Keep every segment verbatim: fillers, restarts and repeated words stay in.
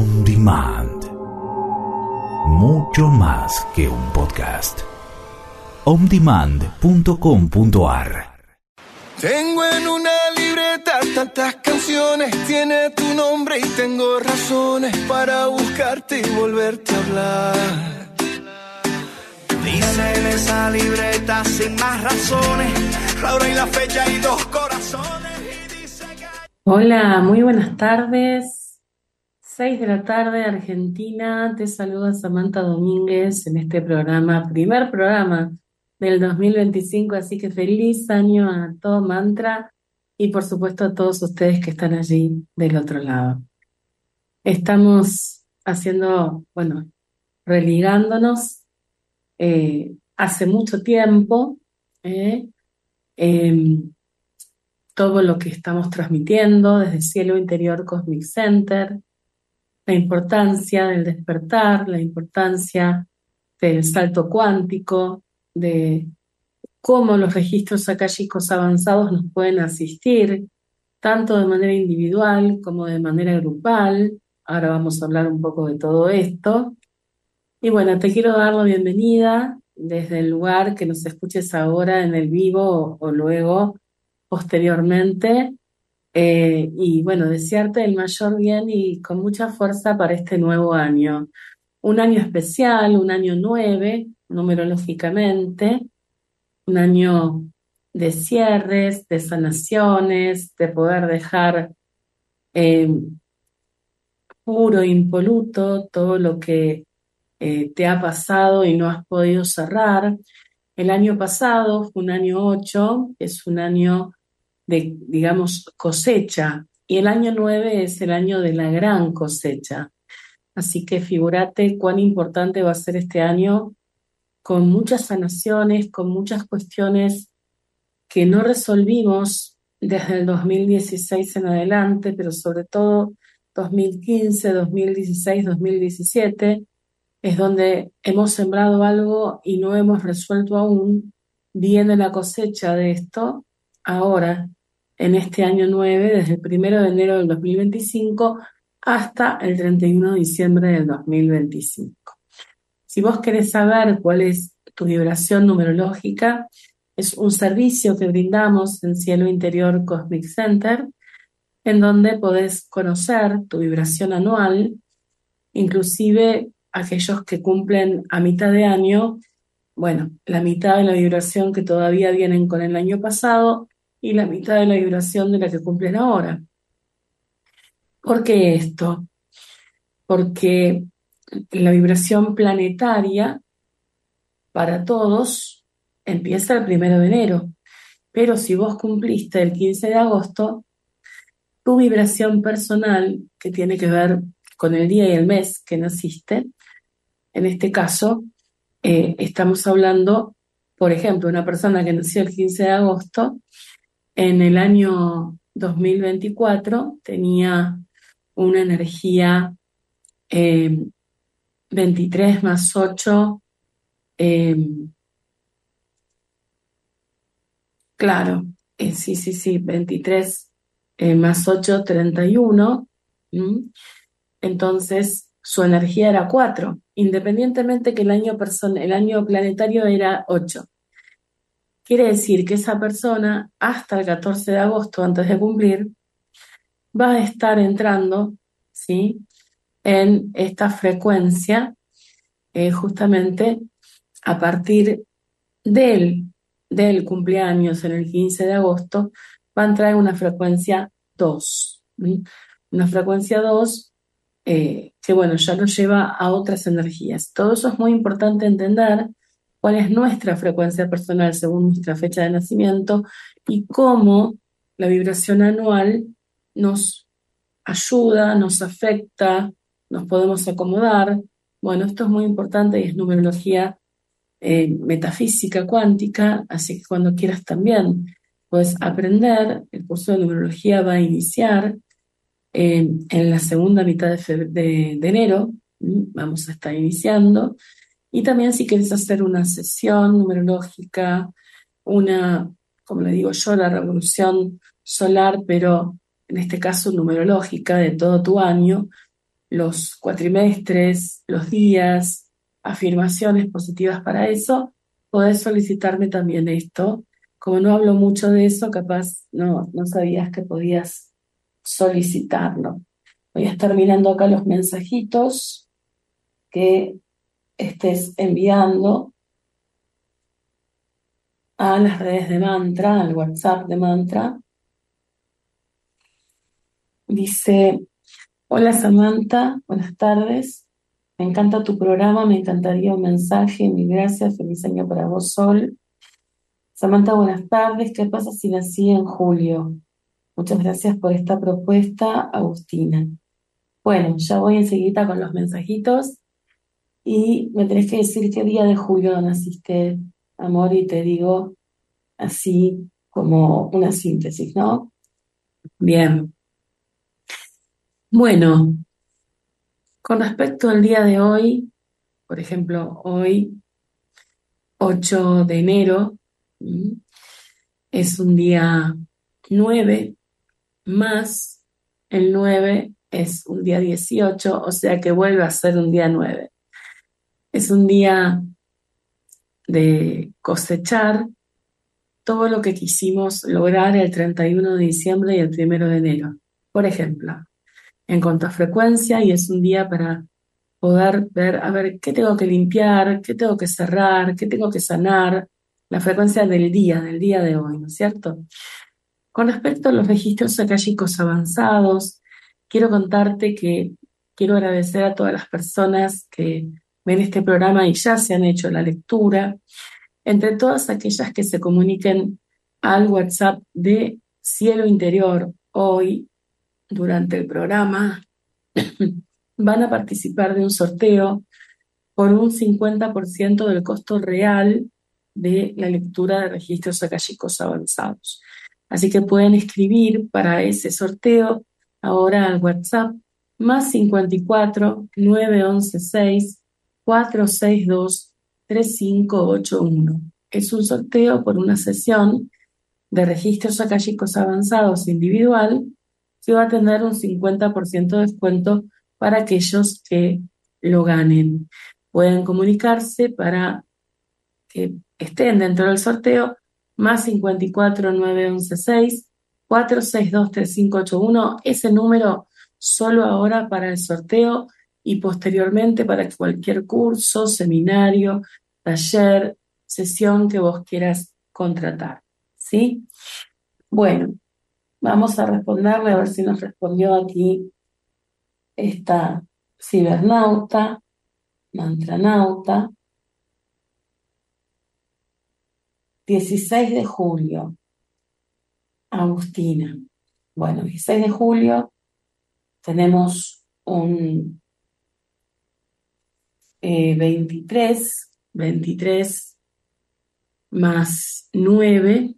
On Demand. Mucho más que un podcast. on demand punto com punto a r. Tengo en una libreta tantas canciones, tiene tu nombre y tengo razones para buscarte y volverte a hablar. Dice en esa libreta sin más razones, la hora y la fecha y dos corazones. Y dice que... Hola, muy buenas tardes. seis de la tarde, Argentina. Te saluda Samantha Domínguez en este programa, primer programa del dos mil veinticinco, así que feliz año a todo Mantra y por supuesto a todos ustedes que están allí del otro lado. Estamos haciendo, bueno, religándonos eh, hace mucho tiempo, eh, em, todo lo que estamos transmitiendo desde Cielo Interior Cosmic Center, la importancia del despertar, la importancia del salto cuántico, de cómo los registros akáshicos avanzados nos pueden asistir, tanto de manera individual como de manera grupal. Ahora vamos a hablar un poco de todo esto. Y bueno, te quiero dar la bienvenida desde el lugar que nos escuches ahora en el vivo o, o luego, posteriormente. Eh, y bueno, desearte el mayor bien y con mucha fuerza para este nuevo año. Un año especial, un año nueve, numerológicamente, un año de cierres, de sanaciones, de poder dejar eh, puro, impoluto todo lo que eh, te ha pasado y no has podido cerrar. El año pasado fue un año ocho, es un año de, digamos, cosecha, y el año nueve es el año de la gran cosecha. Así que figúrate cuán importante va a ser este año, con muchas sanaciones, con muchas cuestiones que no resolvimos desde el dos mil dieciséis en adelante, pero sobre todo dos mil quince, dos mil dieciséis, dos mil diecisiete, es donde hemos sembrado algo y no hemos resuelto aún. Viene la cosecha de esto ahora, en este año nueve, desde el primero de enero del dos mil veinticinco hasta el treinta y uno de diciembre del dos mil veinticinco. Si vos querés saber cuál es tu vibración numerológica, es un servicio que brindamos en Cielo Interior Cosmic Center, en donde podés conocer tu vibración anual, inclusive aquellos que cumplen a mitad de año, bueno, la mitad de la vibración que todavía vienen con el año pasado y la mitad de la vibración de la que cumplen ahora. ¿Por qué esto? Porque la vibración planetaria para todos empieza el primero de enero, pero si vos cumpliste el quince de agosto, tu vibración personal, que tiene que ver con el día y el mes que naciste, en este caso, eh, estamos hablando, por ejemplo, una persona que nació el quince de agosto, en el año dos mil veinticuatro tenía una energía eh, veintitrés más ocho, eh, claro, eh, sí, sí, sí, veintitrés eh, más ocho, treinta y uno. ¿Mm? Entonces su energía era cuatro, independientemente que el año, person- el año planetario era ocho. Quiere decir que esa persona, hasta el catorce de agosto, antes de cumplir, va a estar entrando, ¿sí?, en esta frecuencia, eh, justamente a partir del, del cumpleaños, en el quince de agosto, va a entrar en una frecuencia dos. ¿sí? Una frecuencia dos eh, que, bueno, ya nos lleva a otras energías. Todo eso es muy importante entender, cuál es nuestra frecuencia personal según nuestra fecha de nacimiento y cómo la vibración anual nos ayuda, nos afecta, nos podemos acomodar. Bueno, esto es muy importante y es numerología eh, metafísica cuántica, así que cuando quieras también puedes aprender. El curso de numerología va a iniciar eh, en la segunda mitad de, febr- de, de enero, ¿m? Vamos a estar iniciando. Y también si quieres hacer una sesión numerológica, una, como le digo yo, la revolución solar, pero en este caso numerológica de todo tu año, los cuatrimestres, los días, afirmaciones positivas para eso, podés solicitarme también esto. Como no hablo mucho de eso, capaz no, no sabías que podías solicitarlo. Voy a estar mirando acá los mensajitos que estés enviando a las redes de Mantra, al WhatsApp de Mantra. Dice: hola Samantha, buenas tardes. Me encanta tu programa, me encantaría un mensaje. Mil gracias, feliz año para vos, Sol. Samantha, buenas tardes. ¿Qué pasa si nací en julio? Muchas gracias por esta propuesta, Agustina. Bueno, ya voy enseguida con los mensajitos y me tenés que decir qué día de julio naciste, amor, y te digo así como una síntesis, ¿no? Bien. Bueno, con respecto al día de hoy, por ejemplo, hoy, ocho de enero, ¿m? Es un día nueve, más el nueve es un día dieciocho, o sea que vuelve a ser un día nueve. Es un día de cosechar todo lo que quisimos lograr el treinta y uno de diciembre y el primero de enero. Por ejemplo, en cuanto a frecuencia, y es un día para poder ver, a ver, qué tengo que limpiar, qué tengo que cerrar, qué tengo que sanar, la frecuencia del día, del día de hoy, ¿no es cierto? Con respecto a los registros akáshicos avanzados, quiero contarte que quiero agradecer a todas las personas que ven este programa y ya se han hecho la lectura. Entre todas aquellas que se comuniquen al WhatsApp de Cielo Interior hoy, durante el programa, van a participar de un sorteo por un cincuenta por ciento del costo real de la lectura de registros akáshicos avanzados. Así que pueden escribir para ese sorteo ahora al WhatsApp más cincuenta y cuatro, nueve once seis, cuatro seis dos, tres cinco ocho uno. Es un sorteo por una sesión de registros akáshicos avanzados individual que va a tener un cincuenta por ciento de descuento para aquellos que lo ganen. Pueden comunicarse para que estén dentro del sorteo más cincuenta y cuatro, nueve once seis, cuatro seis dos, tres cinco ocho uno. Ese número solo ahora para el sorteo y posteriormente para cualquier curso, seminario, taller, sesión que vos quieras contratar, ¿sí? Bueno, vamos a responderle a ver si nos respondió aquí esta cibernauta, mantranauta. dieciséis de julio, Agustina. Bueno, dieciséis de julio tenemos un eh, veintitrés, veintitrés más nueve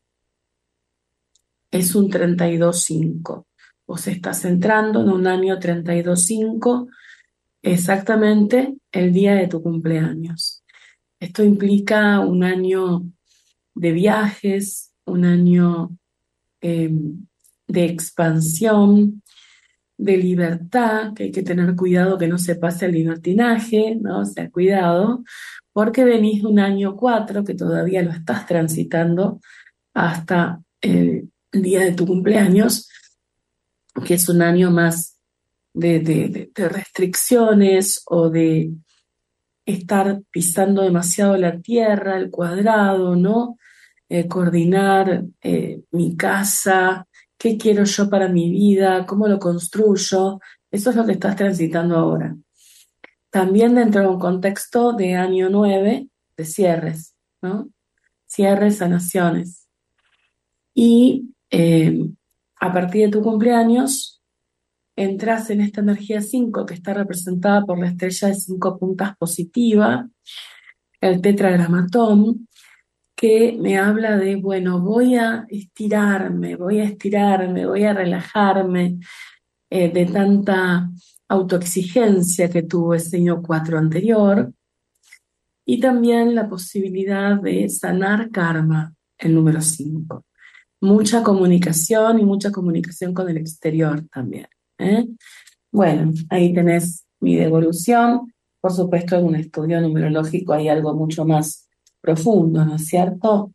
es un treinta y dos cinco. Vos estás entrando en un año treinta y dos cinco, exactamente el día de tu cumpleaños. Esto implica un año de viajes, un año eh, de expansión, de libertad, que hay que tener cuidado que no se pase al libertinaje, ¿no? O sea, cuidado, porque venís de un año cuatro que todavía lo estás transitando hasta el día de tu cumpleaños, que es un año más de, de, de, de restricciones o de estar pisando demasiado la tierra, el cuadrado, ¿no? Eh, coordinar eh, mi casa, qué quiero yo para mi vida, cómo lo construyo. Eso es lo que estás transitando ahora. También dentro de un contexto de año nueve, de cierres, ¿no? Cierres, sanaciones. Y eh, a partir de tu cumpleaños, entras en esta energía cinco que está representada por la estrella de cinco puntas positiva, el tetragramatón, que me habla de, bueno, voy a estirarme, voy a estirarme, voy a relajarme eh, de tanta autoexigencia que tuvo el signo cuatro anterior, y también la posibilidad de sanar karma, el número cinco. Mucha comunicación y mucha comunicación con el exterior también, ¿eh? Bueno, ahí tenés mi devolución. Por supuesto, en un estudio numerológico hay algo mucho más profundo, ¿no es cierto?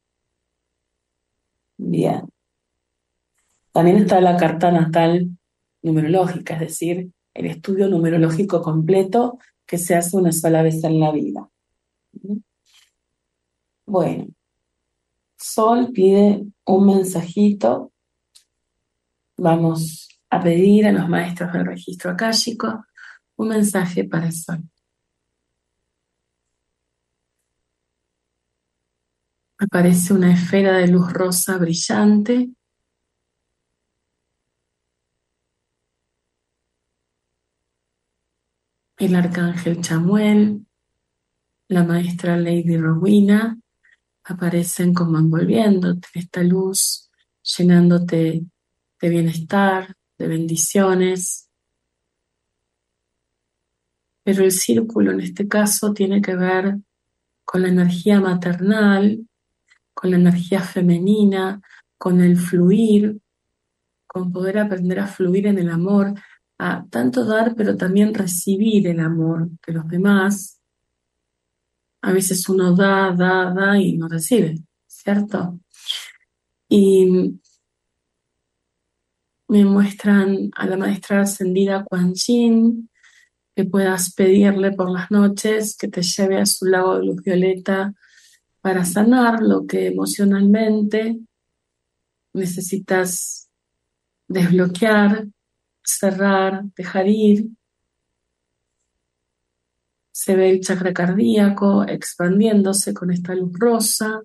Bien. También está la carta natal numerológica, es decir, el estudio numerológico completo que se hace una sola vez en la vida. Bueno, Sol pide un mensajito. Vamos a pedir a los maestros del registro akáshico un mensaje para Sol. Aparece una esfera de luz rosa brillante. El arcángel Chamuel, la maestra Lady Rowena aparecen como envolviéndote en esta luz, llenándote de bienestar, de bendiciones. Pero el círculo en este caso tiene que ver con la energía maternal, con la energía femenina, con el fluir, con poder aprender a fluir en el amor, a tanto dar pero también recibir el amor de los demás. A veces uno da, da, da y no recibe, ¿cierto? Y me muestran a la maestra ascendida Kuan Yin, que puedas pedirle por las noches que te lleve a su lago de luz violeta para sanar lo que emocionalmente necesitas desbloquear, cerrar, dejar ir. Se ve el chakra cardíaco expandiéndose con esta luz rosa.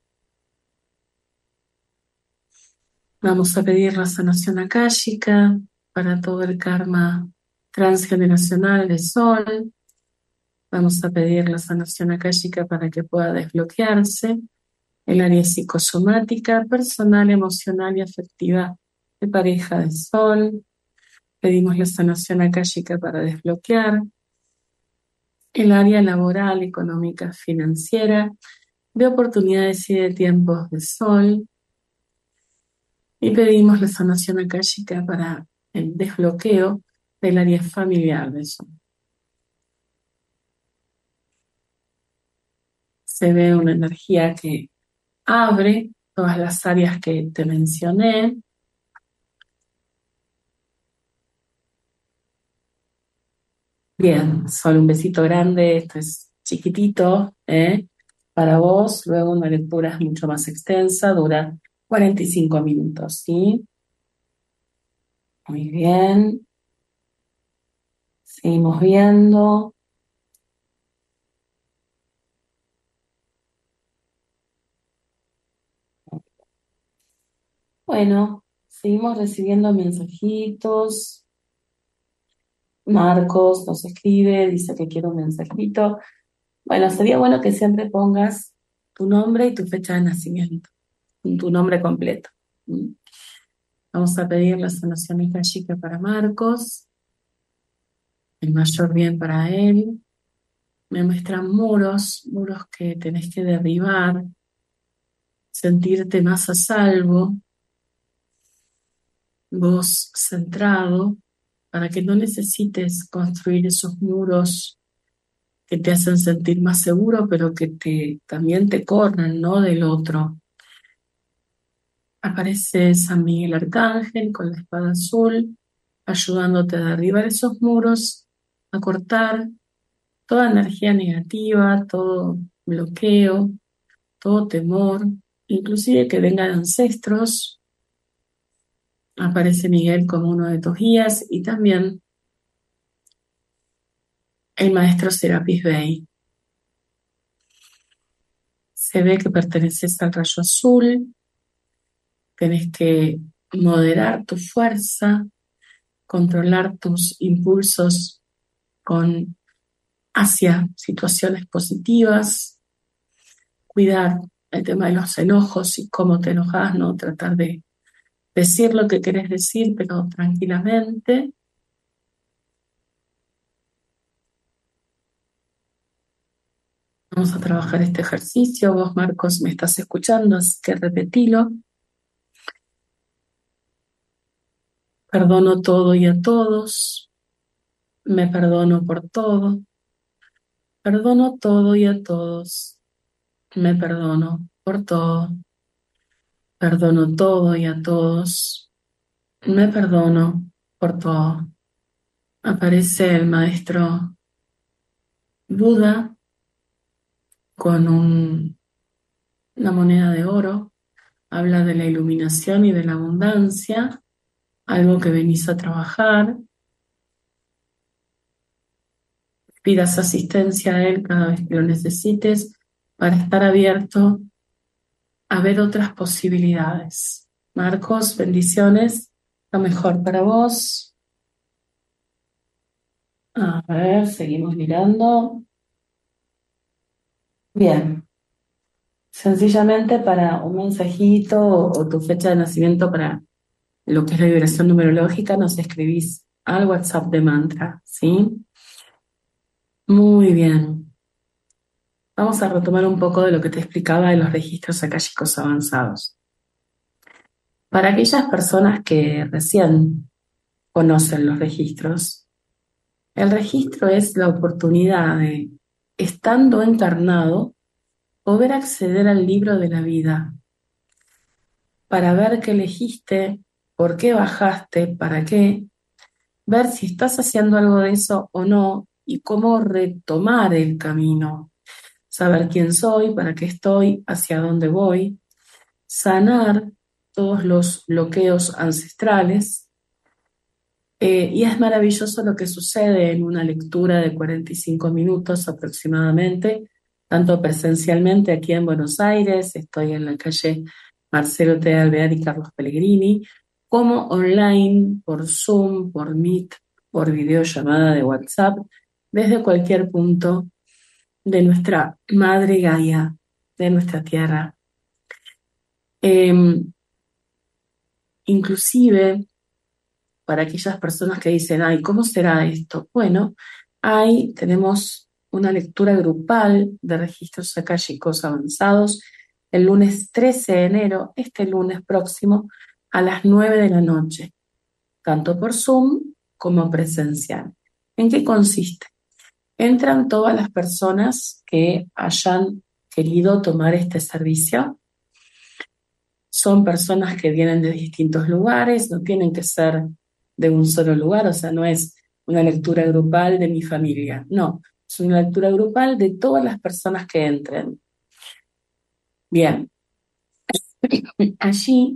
Vamos a pedir la sanación akáshica para todo el karma transgeneracional de Sol. Vamos a pedir la sanación akáshica para que pueda desbloquearse el área psicosomática, personal, emocional y afectiva de pareja de Sol. Pedimos la sanación akáshica para desbloquear el área laboral, económica, financiera, de oportunidades y de tiempos de Sol. Y pedimos la sanación akáshica para el desbloqueo del área familiar de Sol. Se ve una energía que abre todas las áreas que te mencioné. Bien, Sol, un besito grande, esto es chiquitito, ¿eh? Para vos. Luego una lectura es mucho más extensa, dura cuarenta y cinco minutos, ¿sí? Muy bien. Seguimos viendo. Bueno, seguimos recibiendo mensajitos. Marcos nos escribe, dice que quiere un mensajito. Bueno, sería bueno que siempre pongas tu nombre y tu fecha de nacimiento, tu nombre completo. ¿Mm? Vamos a pedir la sanación akáshica para Marcos, el mayor bien para él. Me muestran muros, muros que tenés que derribar, sentirte más a salvo, vos centrado, para que no necesites construir esos muros que te hacen sentir más seguro, pero que te, también te corren, ¿no?, del otro. Aparece San Miguel Arcángel con la espada azul, ayudándote a derribar esos muros, a cortar toda energía negativa, todo bloqueo, todo temor, inclusive que vengan ancestros. Aparece Miguel como uno de tus guías y también el maestro Serapis Bey. Se ve que perteneces al rayo azul, tenés que moderar tu fuerza, controlar tus impulsos con, hacia situaciones positivas, cuidar el tema de los enojos y cómo te enojas, ¿no? Tratar de decir lo que querés decir, pero tranquilamente. Vamos a trabajar este ejercicio. Vos, Marcos, me estás escuchando, así que repetilo. Perdono todo y a todos. Me perdono por todo. Perdono todo y a todos. Me perdono por todo. Perdono todo y a todos. Me perdono por todo. Aparece el maestro Buda con un- una moneda de oro. Habla de la iluminación y de la abundancia, algo que venís a trabajar. Pidas asistencia a él cada vez que lo necesites para estar abierto a ver otras posibilidades. Marcos, bendiciones. Lo mejor para vos. A ver, seguimos mirando. Bien. Sencillamente para un mensajito o, o tu fecha de nacimiento para lo que es la vibración numerológica, nos escribís al WhatsApp de mantra, ¿sí? Muy bien. Vamos a retomar un poco de lo que te explicaba de los registros akáshicos avanzados. Para aquellas personas que recién conocen los registros, el registro es la oportunidad de, estando encarnado, poder acceder al libro de la vida para ver qué elegiste, por qué bajaste, para qué, ver si estás haciendo algo de eso o no y cómo retomar el camino, saber quién soy, para qué estoy, hacia dónde voy, sanar todos los bloqueos ancestrales. Eh, y es maravilloso lo que sucede en una lectura de cuarenta y cinco minutos aproximadamente, tanto presencialmente aquí en Buenos Aires, estoy en la calle Marcelo T. Alvear y Carlos Pellegrini, como online, por Zoom, por Meet, por videollamada de WhatsApp, desde cualquier punto de nuestra madre Gaia, de nuestra tierra. Eh, inclusive, para aquellas personas que dicen, ay, ¿cómo será esto? Bueno, ahí tenemos una lectura grupal de registros akáshicos avanzados el lunes trece de enero, este lunes próximo, a las nueve de la noche, tanto por Zoom como presencial. ¿En qué consiste? Entran todas las personas que hayan querido tomar este servicio. Son personas que vienen de distintos lugares, no tienen que ser de un solo lugar, o sea, no es una lectura grupal de mi familia, no, es una lectura grupal de todas las personas que entren. Bien, allí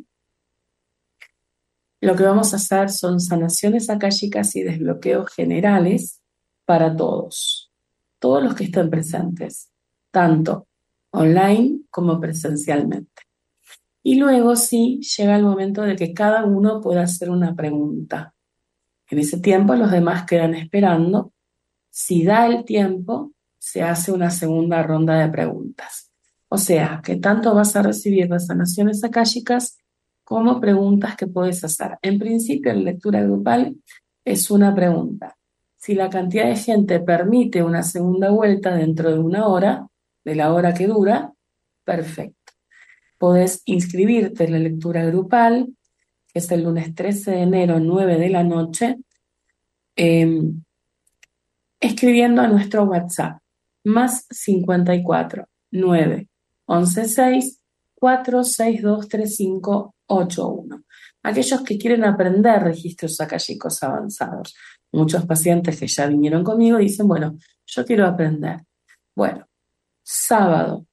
lo que vamos a hacer son sanaciones akáshicas y desbloqueos generales para todos, todos los que estén presentes, tanto online como presencialmente. Y luego sí llega el momento de que cada uno pueda hacer una pregunta. En ese tiempo los demás quedan esperando. Si da el tiempo, se hace una segunda ronda de preguntas. O sea, que tanto vas a recibir las sanaciones akáshicas como preguntas que puedes hacer. En principio, la lectura grupal es una pregunta. Si la cantidad de gente permite una segunda vuelta dentro de una hora, de la hora que dura, perfecto. Podés inscribirte en la lectura grupal, que es el lunes trece de enero, nueve de la noche, eh, escribiendo a nuestro WhatsApp, más cincuenta y cuatro, nueve, once, seis, cuatro seis dos tres cinco ocho uno. Aquellos que quieren aprender registros akáshicos avanzados. Muchos pacientes que ya vinieron conmigo dicen, bueno, yo quiero aprender. Bueno, sábado,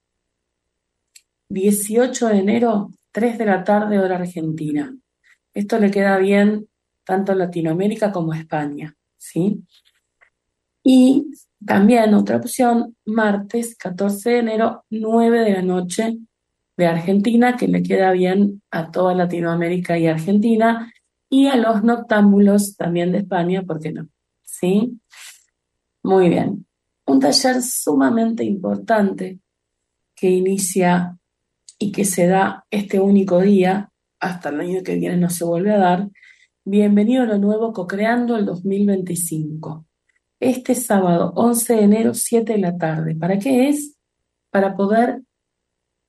dieciocho de enero, tres de la tarde, hora argentina. Esto le queda bien tanto a Latinoamérica como a España, ¿sí? Y también otra opción, martes catorce de enero, nueve de la noche de Argentina, que le queda bien a toda Latinoamérica y Argentina, y a los noctámbulos también de España, ¿por qué no? ¿Sí? Muy bien. Un taller sumamente importante que inicia y que se da este único día, hasta el año que viene no se vuelve a dar. Bienvenido a lo nuevo, co-creando el dos mil veinticinco. Este sábado, once de enero, siete de la tarde. ¿Para qué es? Para poder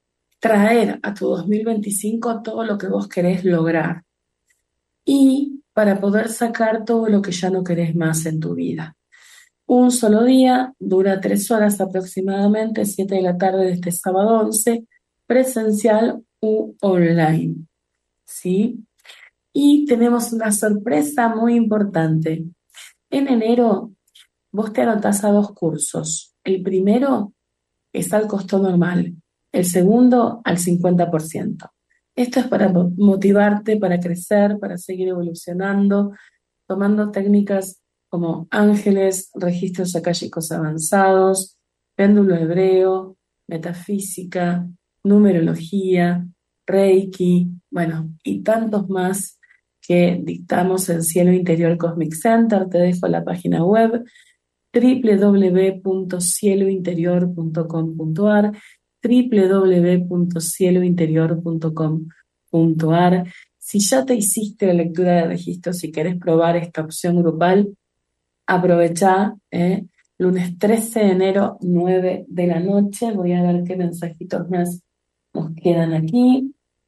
traer a tu dos mil veinticinco todo lo que vos querés lograr. Y para poder sacar todo lo que ya no querés más en tu vida. Un solo día, dura tres horas aproximadamente, siete de la tarde de este sábado once, presencial u online, ¿sí? Y tenemos una sorpresa muy importante. En enero, vos te anotás a dos cursos. El primero es al costo normal, el segundo al cincuenta por ciento. Esto es para motivarte, para crecer, para seguir evolucionando, tomando técnicas como ángeles, registros akáshicos avanzados, péndulo hebreo, metafísica, numerología, reiki, bueno, y tantos más que dictamos en Cielo Interior Cosmic Center. Te dejo la página web doble u doble u doble u punto cielo interior punto com punto a r, doble u doble u doble u punto cielo interior punto com punto a r. Si ya te hiciste la lectura de registros y querés probar esta opción grupal, aprovechá, ¿eh? Lunes trece de enero, nueve de la noche. Voy a ver qué mensajitos más nos quedan aquí.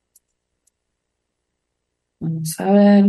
Vamos a ver.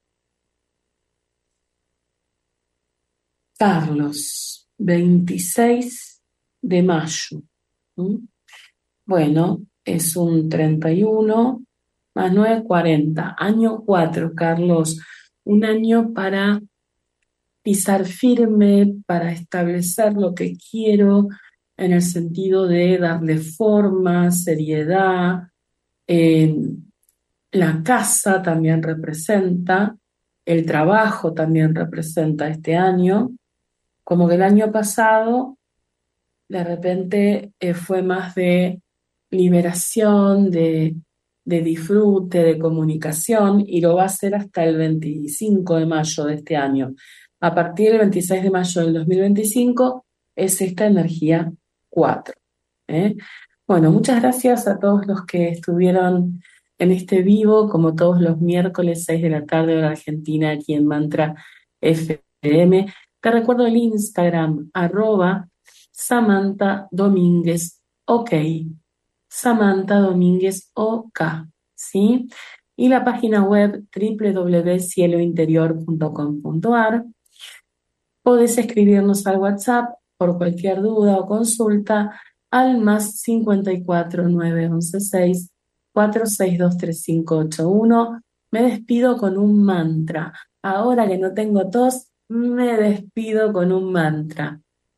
Carlos, veintiséis de mayo. ¿Mm? Bueno, es un treinta y uno más nueve, cuarenta. Año cuatro, Carlos. Un año para pisar firme, para establecer lo que quiero en el sentido de darle forma, seriedad. Eh, la casa también representa, el trabajo también representa este año. Como que el año pasado, de repente, eh, fue más de liberación, de, de disfrute, de comunicación, y lo va a ser hasta el veinticinco de mayo de este año. A partir del veintiséis de mayo del dos mil veinticinco es esta energía cuatro. ¿eh? Bueno, muchas gracias a todos los que estuvieron en este vivo, como todos los miércoles, seis de la tarde, hora argentina, aquí en Mantra F M. Te recuerdo el Instagram, arroba Samantha Domínguez, ok. Samantha Domínguez, ok, ¿sí? Y la página web doble u doble u doble u punto cielo interior punto com punto a r. Podés escribirnos al WhatsApp por cualquier duda o consulta al más cincuenta y cuatro, nueve once seis, cuatro seis dos tres cinco ocho uno. Me despido con un mantra. Ahora que no tengo tos, me despido con un mantra.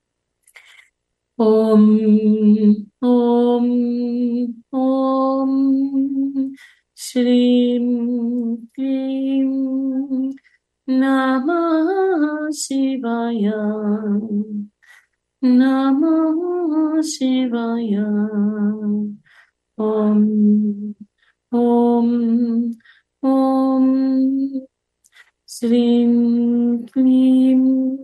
Om, Om, Om, Shrim, Klim, Namah Shivaya, Namah Shivaya, Om, Om, Om, Shrim, Klim,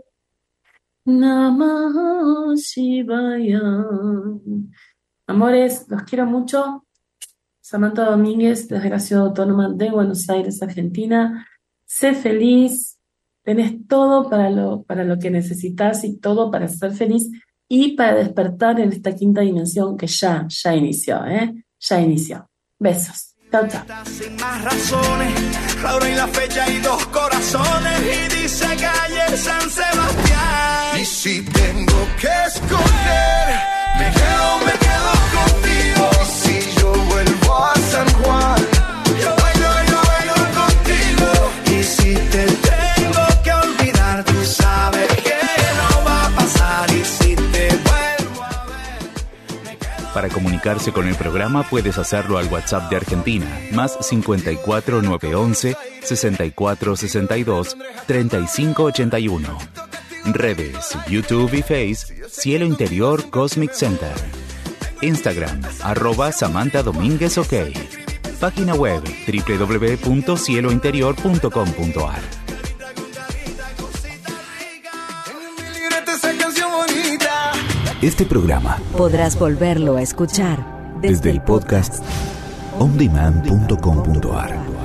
Namah Shivaya. Amores, los quiero mucho. Samantha Domínguez, desde la Ciudad Autónoma de Buenos Aires, Argentina. Sé feliz, tenés todo para lo, para lo que necesitas y todo para ser feliz y para despertar en esta quinta dimensión que ya, ya inició, ¿eh? Ya inició. Besos. Chao, chao. Sin más razones, la hora y la fecha y dos corazones, y dice calle San Sebastián. Y si tengo que escoger, me quedo, me quedo contigo. Y si yo vuelvo a San Juan, yo bailo, yo bailo contigo. Y si te tengo que olvidar, tú sabes que no va a pasar. Y si te vuelvo a ver, me quedo. Para comunicarse con el programa puedes hacerlo al WhatsApp de Argentina, más cincuenta y cuatro, nueve once, sesenta y cuatro sesenta y dos, treinta y cinco ochenta y uno. Redes, YouTube y Face, Cielo Interior Cosmic Center. Instagram, arroba Samantha Domínguez OK. Página web, doble u doble u doble u punto cielo interior punto com punto a r. Este programa podrás volverlo a escuchar desde el podcast on demand punto com punto a r.